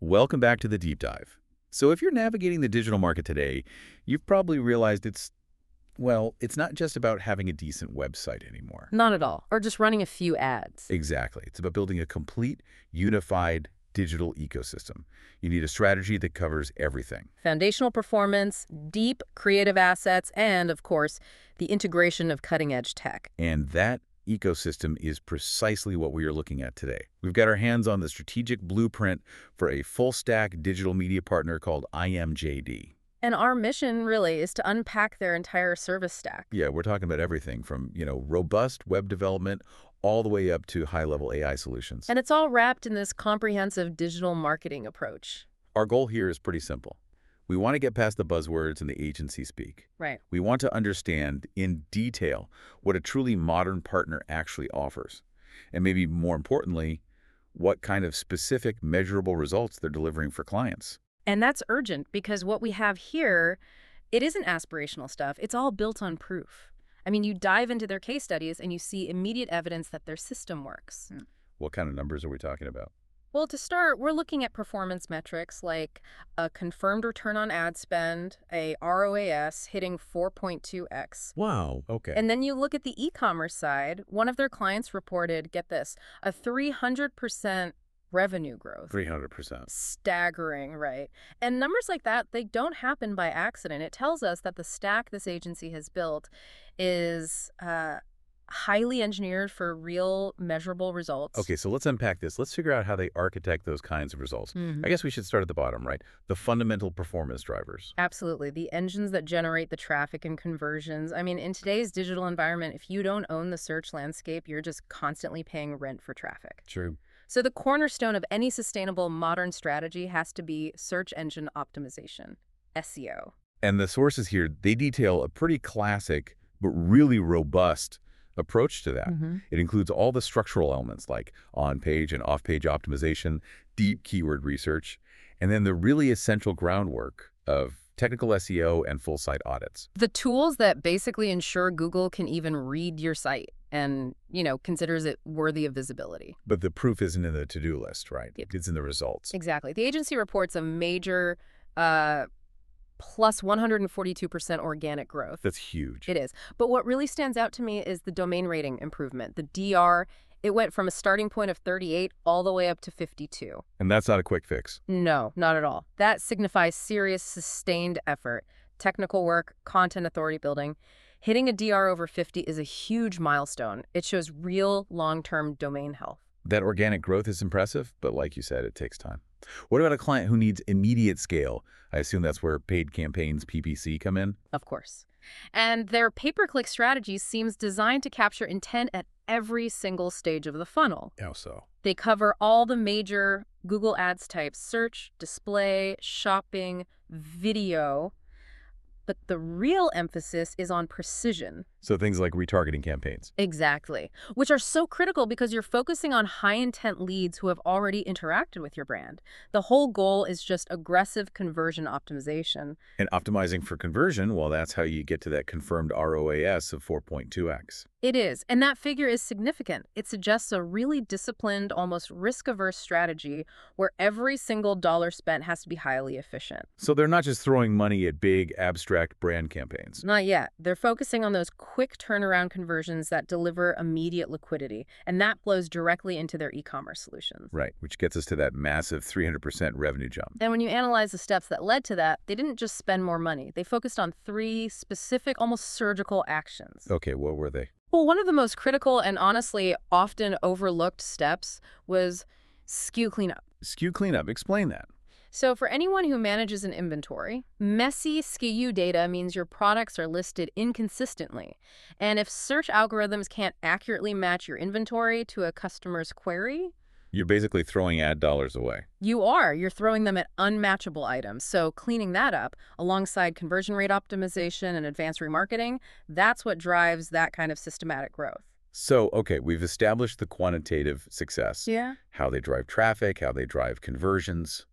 Welcome back to the Deep Dive. So if you're navigating the digital market today, you've probably realized it's not just about having a decent website anymore. Not at all. Or just running a few ads. Exactly. It's about building a complete, unified digital ecosystem. You need a strategy that covers everything. Foundational performance, deep creative assets, and, of course, the integration of cutting-edge tech. And that ecosystem is precisely what we are looking at today. We've got our hands on the strategic blueprint for a full-stack digital media partner called IMJD. And our mission, really, is to unpack their entire service stack. Yeah, we're talking about everything from, robust web development all the way up to high-level AI solutions. And it's all wrapped in this comprehensive digital marketing approach. Our goal here is pretty simple. We want to get past the buzzwords and the agency speak. Right. We want to understand in detail what a truly modern partner actually offers. And maybe more importantly, what kind of specific measurable results they're delivering for clients. And that's urgent because what we have here, it isn't aspirational stuff. It's all built on proof. I mean, you dive into their case studies and you see immediate evidence that their system works. What kind of numbers are we talking about? Well, to start, we're looking at performance metrics like a confirmed return on ad spend, a ROAS hitting 4.2x. Wow, okay. And then you look at the e-commerce side. One of their clients reported, get this, a 300% revenue growth. 300%. Staggering, right? And numbers like that, they don't happen by accident. It tells us that the stack this agency has built is highly engineered for real measurable results. Okay, so let's unpack this. Let's figure out how they architect those kinds of results. I guess we should start at the bottom, right? The fundamental performance drivers. Absolutely. The engines that generate the traffic and conversions. I mean, in today's digital environment, if you don't own the search landscape, you're just constantly paying rent for traffic. True. So the cornerstone of any sustainable modern strategy has to be search engine optimization, SEO. And the sources here, they detail a pretty classic but really robust approach to that. It includes all the structural elements like on-page and off-page optimization, deep keyword research, and then the really essential groundwork of technical SEO and full-site audits. The tools that basically ensure Google can even read your site and, considers it worthy of visibility. But the proof isn't in the to-do list, right? Yep. It's in the results. Exactly. The agency reports a major plus 142% organic growth. That's huge. It is. But what really stands out to me is the domain rating improvement. The DR, it went from a starting point of 38 all the way up to 52. And that's not a quick fix. No, not at all. That signifies serious, sustained effort, technical work, content authority building. Hitting a DR over 50 is a huge milestone. It shows real long-term domain health. That organic growth is impressive, but like you said, it takes time. What about a client who needs immediate scale? I assume that's where paid campaigns, PPC, come in? Of course. And their pay-per-click strategy seems designed to capture intent at every single stage of the funnel. How so? They cover all the major Google Ads types: search, display, shopping, video. But the real emphasis is on precision. So things like retargeting campaigns. Exactly. Which are so critical because you're focusing on high-intent leads who have already interacted with your brand. The whole goal is just aggressive conversion optimization. And optimizing for conversion, well, that's how you get to that confirmed ROAS of 4.2x. It is, and that figure is significant. It suggests a really disciplined, almost risk-averse strategy where every single dollar spent has to be highly efficient. So they're not just throwing money at big, abstract brand campaigns. Not yet. They're focusing on those quick turnaround conversions that deliver immediate liquidity, and that flows directly into their e-commerce solutions. Right, which gets us to that massive 300% revenue jump. And when you analyze the steps that led to that, they didn't just spend more money. They focused on 3 specific, almost surgical actions. Okay, what were they? Well, one of the most critical and honestly often overlooked steps was SKU cleanup. SKU cleanup, explain that. So for anyone who manages an inventory, messy SKU data means your products are listed inconsistently. And if search algorithms can't accurately match your inventory to a customer's query, You're basically throwing ad dollars away. you're throwing them at unmatchable items. So cleaning that up alongside conversion rate optimization and advanced remarketing, that's what drives that kind of systematic growth. So, okay, we've established the quantitative success. Yeah. How they drive traffic, how they drive conversions.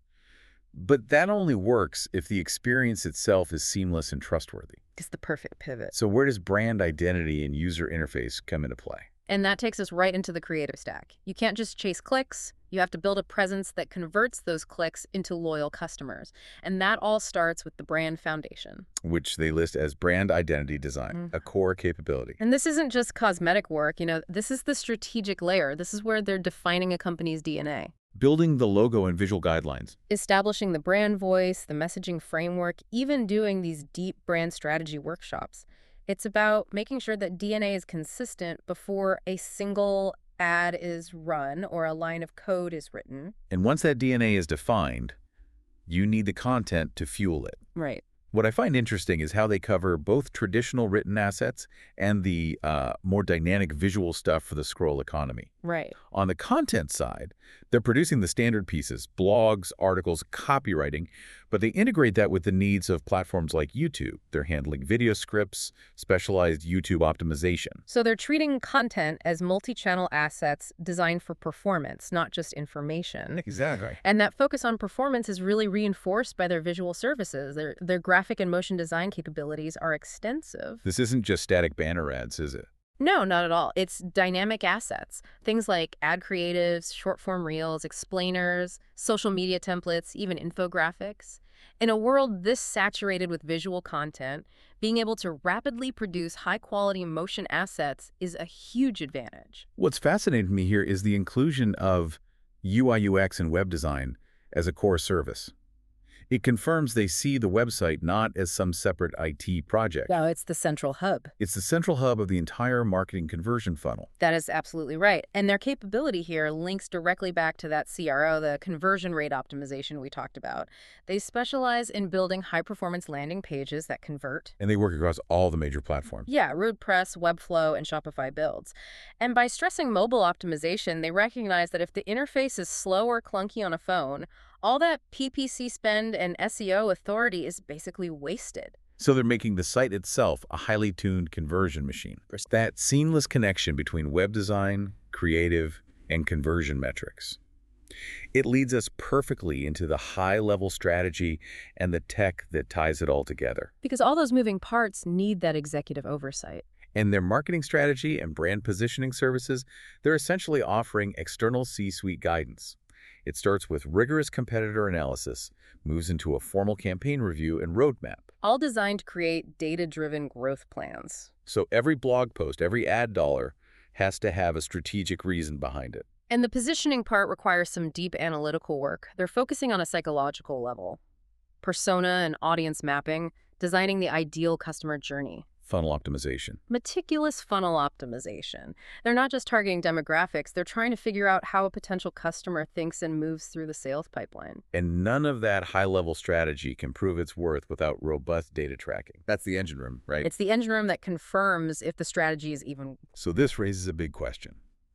But that only works if the experience itself is seamless and trustworthy. It's the perfect pivot. So where does brand identity and user interface come into play? And that takes us right into the creative stack. You can't just chase clicks. You have to build a presence that converts those clicks into loyal customers. And that all starts with the brand foundation. Which they list as brand identity design, a core capability. And this isn't just cosmetic work, this is the strategic layer. This is where they're defining a company's DNA. Building the logo and visual guidelines. Establishing the brand voice, the messaging framework, even doing these deep brand strategy workshops. It's about making sure that DNA is consistent before a single ad is run or a line of code is written. And once that DNA is defined, you need the content to fuel it. Right. What I find interesting is how they cover both traditional written assets and the more dynamic visual stuff for the scroll economy. Right. On the content side, they're producing the standard pieces, blogs, articles, copywriting, but they integrate that with the needs of platforms like YouTube. They're handling video scripts, specialized YouTube optimization. So they're treating content as multi-channel assets designed for performance, not just information. Exactly. And that focus on performance is really reinforced by their visual services. Their graphic and motion design capabilities are extensive. This isn't just static banner ads, is it? No, not at all. It's dynamic assets. Things like ad creatives, short-form reels, explainers, social media templates, even infographics. In a world this saturated with visual content, being able to rapidly produce high-quality motion assets is a huge advantage. What's fascinating to me here is the inclusion of UI, UX, and web design as a core service. It confirms they see the website not as some separate IT project. No, it's the central hub. It's the central hub of the entire marketing conversion funnel. That is absolutely right. And their capability here links directly back to that CRO, the conversion rate optimization we talked about. They specialize in building high-performance landing pages that convert. And they work across all the major platforms. Yeah, WordPress, Webflow, and Shopify builds. And by stressing mobile optimization, they recognize that if the interface is slow or clunky on a phone, all that PPC spend and SEO authority is basically wasted. So they're making the site itself a highly tuned conversion machine. That seamless connection between web design, creative, and conversion metrics. It leads us perfectly into the high-level strategy and the tech that ties it all together. Because all those moving parts need that executive oversight. And their marketing strategy and brand positioning services, they're essentially offering external C-suite guidance. It starts with rigorous competitor analysis, moves into a formal campaign review and roadmap. All designed to create data-driven growth plans. So every blog post, every ad dollar has to have a strategic reason behind it. And the positioning part requires some deep analytical work. They're focusing on a psychological level. Persona and audience mapping, designing the ideal customer journey. Funnel optimization. Meticulous funnel optimization. They're not just targeting demographics, they're trying to figure out how a potential customer thinks and moves through the sales pipeline. And none of that high-level strategy can prove its worth without robust data tracking. That's the engine room, right? It's the engine room that confirms if the strategy is even... So this raises a big question.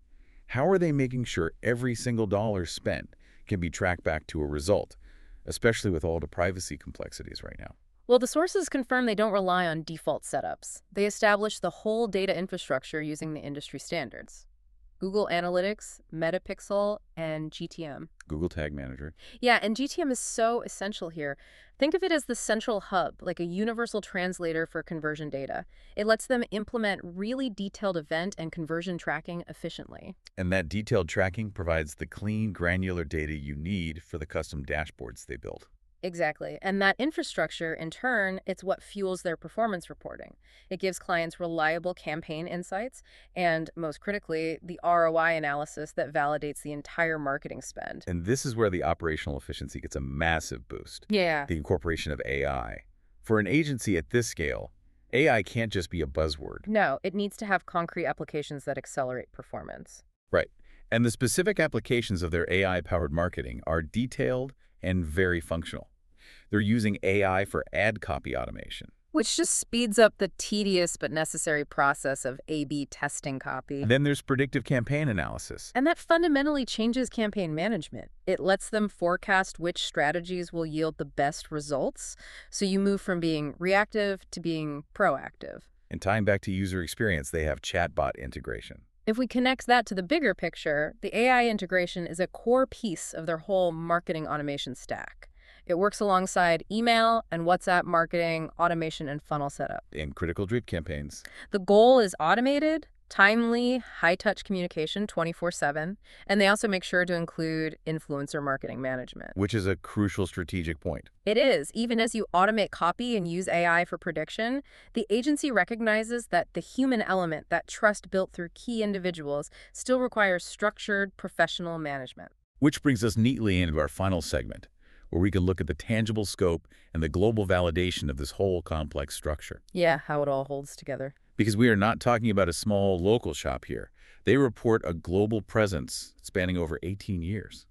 How are they making sure every single dollar spent can be tracked back to a result, especially with all the privacy complexities right now? Well, the sources confirm they don't rely on default setups. They establish the whole data infrastructure using the industry standards. Google Analytics, Metapixel, and GTM. Google Tag Manager. Yeah, and GTM is so essential here. Think of it as the central hub, like a universal translator for conversion data. It lets them implement really detailed event and conversion tracking efficiently. And that detailed tracking provides the clean, granular data you need for the custom dashboards they build. Exactly. And that infrastructure, in turn, it's what fuels their performance reporting. It gives clients reliable campaign insights and, most critically, the ROI analysis that validates the entire marketing spend. And this is where the operational efficiency gets a massive boost. Yeah. The incorporation of AI. For an agency at this scale, AI can't just be a buzzword. No, it needs to have concrete applications that accelerate performance. Right. And the specific applications of their AI-powered marketing are detailed and very functional. They're using AI for ad copy automation. Which just speeds up the tedious but necessary process of A/B testing copy. And then there's predictive campaign analysis. And that fundamentally changes campaign management. It lets them forecast which strategies will yield the best results, so you move from being reactive to being proactive. And tying back to user experience, they have chatbot integration. If we connect that to the bigger picture, the AI integration is a core piece of their whole marketing automation stack. It works alongside email and WhatsApp marketing, automation, and funnel setup. In critical drip campaigns. The goal is automated, Timely, high-touch communication 24/7, and they also make sure to include influencer marketing management. Which is a crucial strategic point. It is. Even as you automate copy and use AI for prediction, the agency recognizes that the human element, that trust built through key individuals, still requires structured, professional management. Which brings us neatly into our final segment, where we can look at the tangible scope and the global validation of this whole complex structure. Yeah, how it all holds together. Because we are not talking about a small local shop here. They report a global presence spanning over 18 years.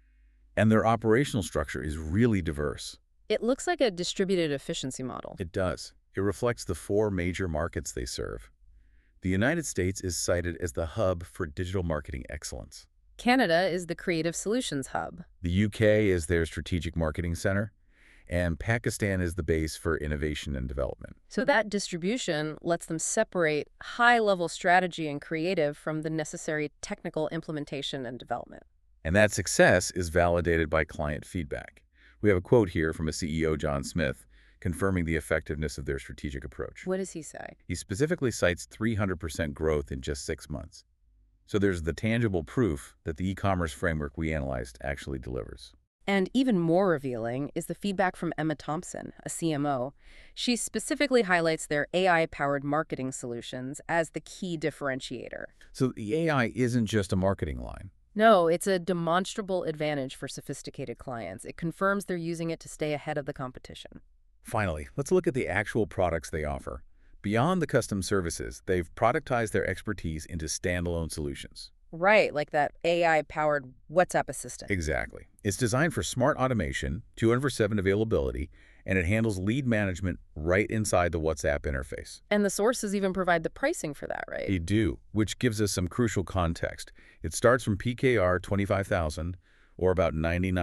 And their operational structure is really diverse. It looks like a distributed efficiency model. It does. It reflects the 4 major markets they serve. The United States is cited as the hub for digital marketing excellence. Canada is the creative solutions hub. The UK is their strategic marketing center, and Pakistan is the base for innovation and development. So that distribution lets them separate high-level strategy and creative from the necessary technical implementation and development. And that success is validated by client feedback. We have a quote here from a CEO, John Smith, confirming the effectiveness of their strategic approach. What does he say? He specifically cites 300% growth in just 6 months. So there's the tangible proof that the e-commerce framework we analyzed actually delivers. And even more revealing is the feedback from Emma Thompson, a CMO. She specifically highlights their AI-powered marketing solutions as the key differentiator. So the AI isn't just a marketing line. No, it's a demonstrable advantage for sophisticated clients. It confirms they're using it to stay ahead of the competition. Finally, let's look at the actual products they offer. Beyond the custom services, they've productized their expertise into standalone solutions. Right, like that AI-powered WhatsApp assistant. Exactly. It's designed for smart automation, 24/7 availability, and it handles lead management right inside the WhatsApp interface. And the sources even provide the pricing for that, right? They do, which gives us some crucial context. It starts from PKR 25,000, or about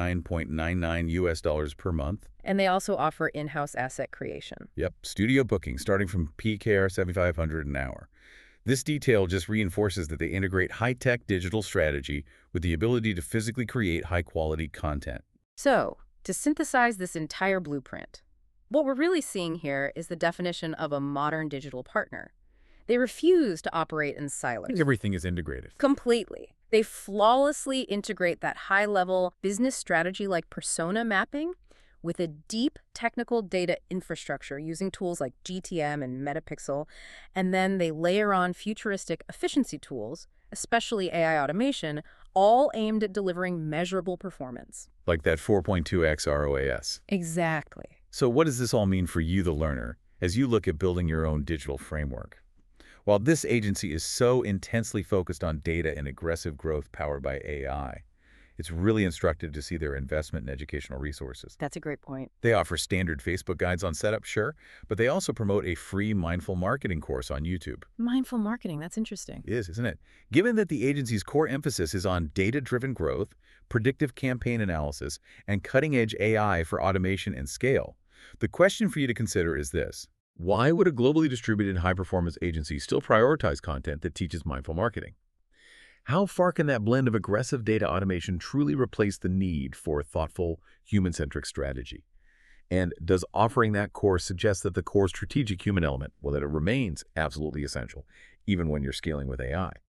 $99.99 per month. And they also offer in-house asset creation. Yep, studio booking starting from PKR 7,500 an hour. This detail just reinforces that they integrate high-tech digital strategy with the ability to physically create high-quality content. So, to synthesize this entire blueprint, what we're really seeing here is the definition of a modern digital partner. They refuse to operate in silos. Everything is integrated. Completely. They flawlessly integrate that high-level business strategy like persona mapping with a deep technical data infrastructure using tools like GTM and Metapixel, and then they layer on futuristic efficiency tools, especially AI automation, all aimed at delivering measurable performance. Like that 4.2x ROAS. Exactly. So what does this all mean for you, the learner, as you look at building your own digital framework? While this agency is so intensely focused on data and aggressive growth powered by AI, it's really instructive to see their investment in educational resources. That's a great point. They offer standard Facebook guides on setup, sure, but they also promote a free mindful marketing course on YouTube. Mindful marketing, that's interesting. It is, isn't it? Given that the agency's core emphasis is on data-driven growth, predictive campaign analysis, and cutting-edge AI for automation and scale, the question for you to consider is this. Why would a globally distributed high-performance agency still prioritize content that teaches mindful marketing? How far can that blend of aggressive data automation truly replace the need for thoughtful, human-centric strategy? And does offering that course suggest that the core strategic human element, well, that it remains absolutely essential, even when you're scaling with AI?